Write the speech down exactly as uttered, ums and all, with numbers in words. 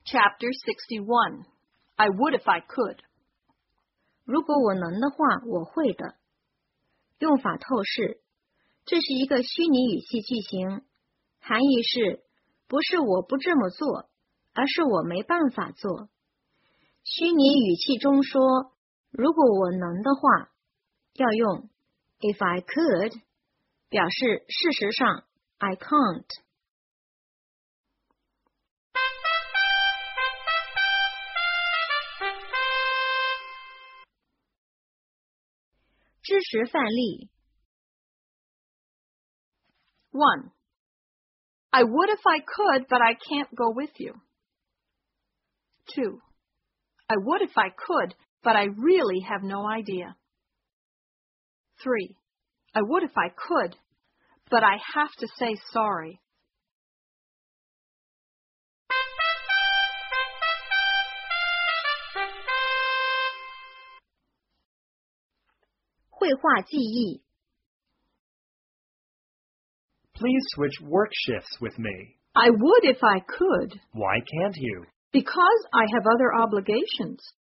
Chapter sixty-one. I would if I could. 如果我能的话，我会的。用法透视，这是一个虚拟语气句型，含义是不是我不这么做，而是我没办法做。虚拟语气中说如果我能的话，要用 if I could 表示事实上 I can't。知识范例 one. I would if I could, but I can't go with you. two. I would if I could, but I really have no idea. three. I would if I could, but I have to say sorry. 绘画记忆 Please switch work shifts with me. I would if I could. Why can't you? Because I have other obligations.